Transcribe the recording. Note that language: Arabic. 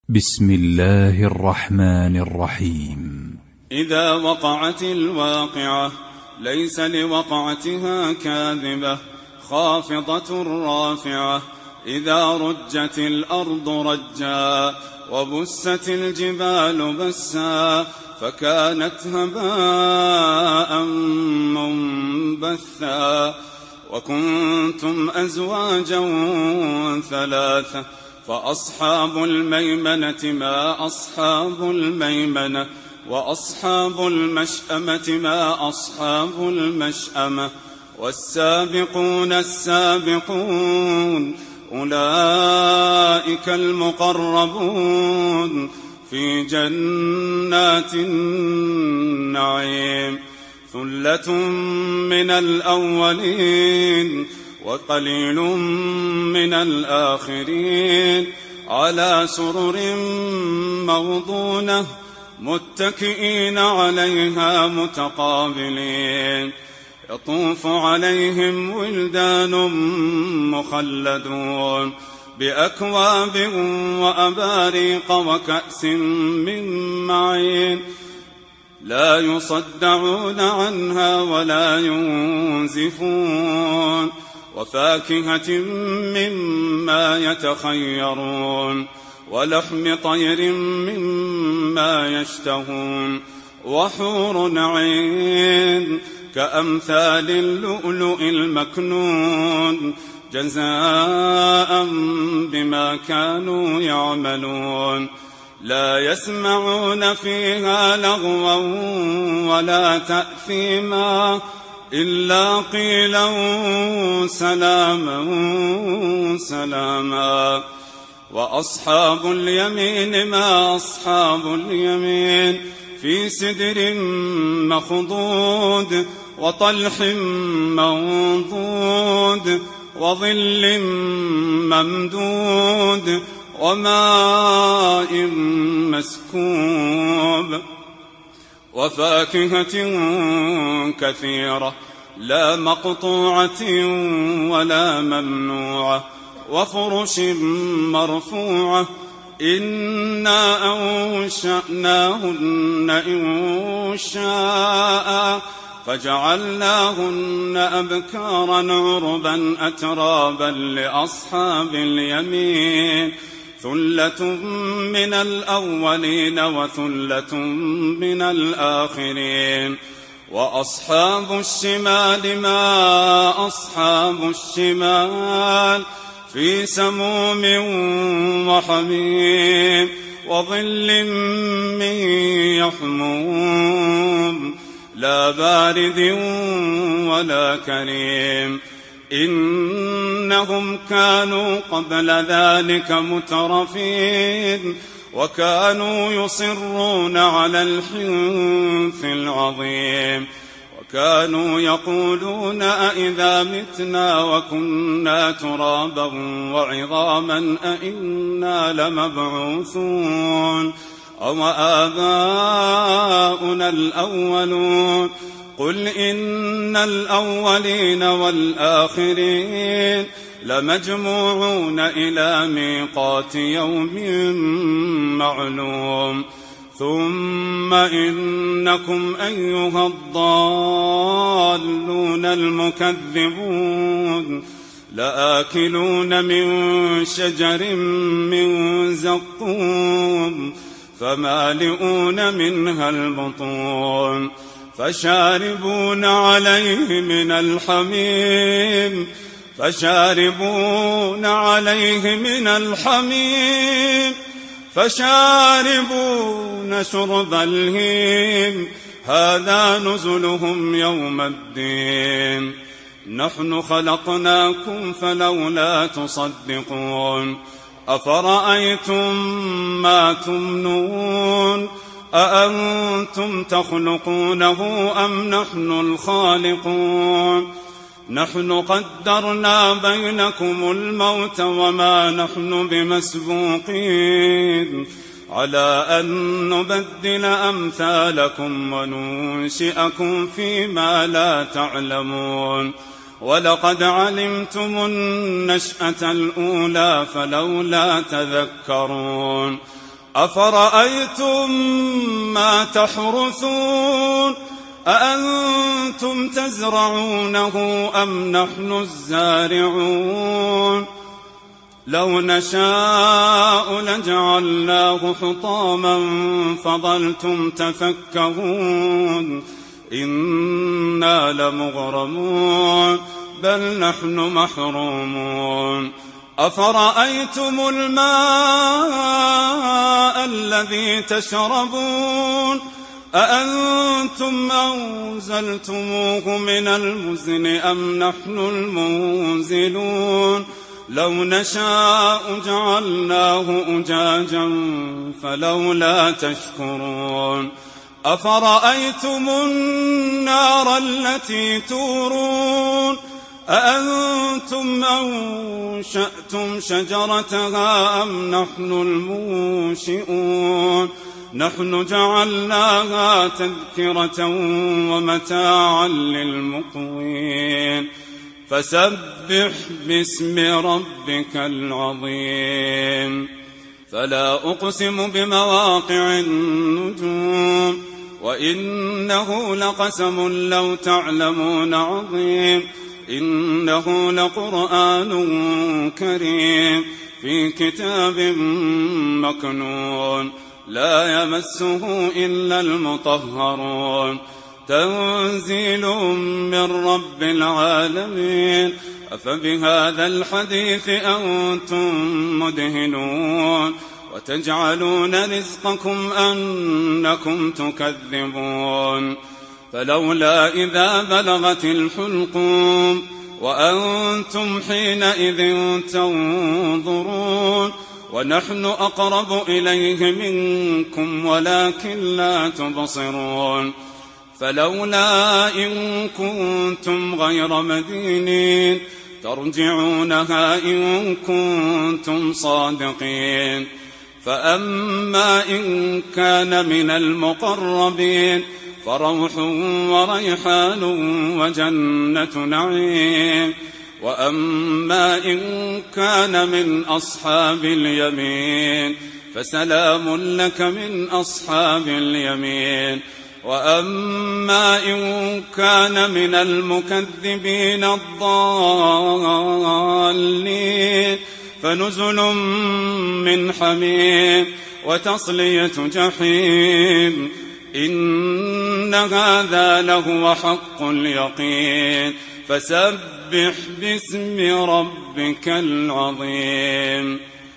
بسم الله الرحمن الرحيم. إذا وقعت الواقعة ليس لوقعتها كاذبة خافضة رافعة. إذا رجت الأرض رجا وبست الجبال بسا فكانت هباء منبثا. وكنتم أزواجا ثلاثة فأصحاب الميمنة ما أصحاب الميمنة وأصحاب المشأمة ما أصحاب المشأمة. والسابقون السابقون أولئك المقربون في جنات النعيم. ثلة من الأولين وقليل من الآخرين على سرر موضونة متكئين عليها متقابلين. يطوف عليهم ولدان مخلدون بأكواب وأباريق وكأس من معين لا يصدعون عنها ولا ينزفون. وفاكهة مما يتخيرون ولحم طير مما يشتهون. وحور عين كأمثال اللؤلؤ المكنون جزاء بما كانوا يعملون. لا يسمعون فيها لغوا ولا تأثيما إلا قيلا سلاما سلاما. وأصحاب اليمين ما أصحاب اليمين في سدر مخضود وطلح منضود وظل ممدود وماء مسكوب. وفاكهة كثيرة لا مقطوعة ولا ممنوعة وفرش مرفوعة. إنا أنشأناهن إنشاء فجعلناهن أبكارا عربا أترابا لأصحاب اليمين. ثلة من الأولين وثلة من الآخرين. وأصحاب الشمال ما أصحاب الشمال في سموم وحميم وظل من يحموم لا بارد ولا كريم. إنهم كانوا قبل ذلك مترفين وكانوا يصرون على الحنث العظيم. وكانوا يقولون أئذا متنا وكنا ترابا وعظاما أئنا لمبعوثون أو آباؤنا الأولون. قل إن الأولين والآخرين لمجموعون إلى ميقات يوم معلوم. ثم إنكم أيها الضالون المكذبون لآكلون من شجر من زقوم فمالئون منها البطون فشاربون عليه من الحميم فشاربون شرب الهيم. هذا نزلهم يوم الدين. نحن خلقناكم فلولا تصدقون. أفرأيتم ما تمنون أأنتم تخلقونه أم نحن الخالقون. نحن قدرنا بينكم الموت وما نحن بمسبوقين على أن نبدل أمثالكم وننشئكم فيما لا تعلمون. ولقد علمتم النشأة الأولى فلولا تذكرون. أفرأيتم ما تحرثون أأنتم تزرعونه أم نحن الزارعون لو نشاء لجعلناه حطاما فظلتم تفكهون إنا لمغرمون بل نحن محرومون أفرأيتم الماء الذي تشربون أأنتم أنزلتموه من المزن أم نحن المنزلون لو نشاء جعلناه أجاجا فلولا تشكرون أفرأيتم النار التي تورون أأنتم أنشأتم شجرتها أم نحن المنشئون نحن جعلناها تذكرة ومتاعا للمقوين فسبح باسم ربك العظيم فلا أقسم بمواقع النجوم وإنه لقسم لو تعلمون عظيم إنه لقرآن كريم في كتاب مكنون لا يمسه إلا المطهرون تنزيل من رب العالمين أفبهذا الحديث أنتم مدهنون وتجعلون رزقكم أنكم تكذبون فلولا إذا بلغت الحلقوم وأنتم حينئذ تنظرون ونحن أقرب إليه منكم ولكن لا تبصرون فلولا إن كنتم غير مدينين ترجعونها إن كنتم صادقين فأما إن كان من المقربين فروح وريحان وجنة نعيم وأما إن كان من أصحاب اليمين فسلام لك من أصحاب اليمين وأما إن كان من المكذبين الضالين فنزل من حميم وتصلية جحيم إن هذا لهو حق اليقين فسبح باسم ربك العظيم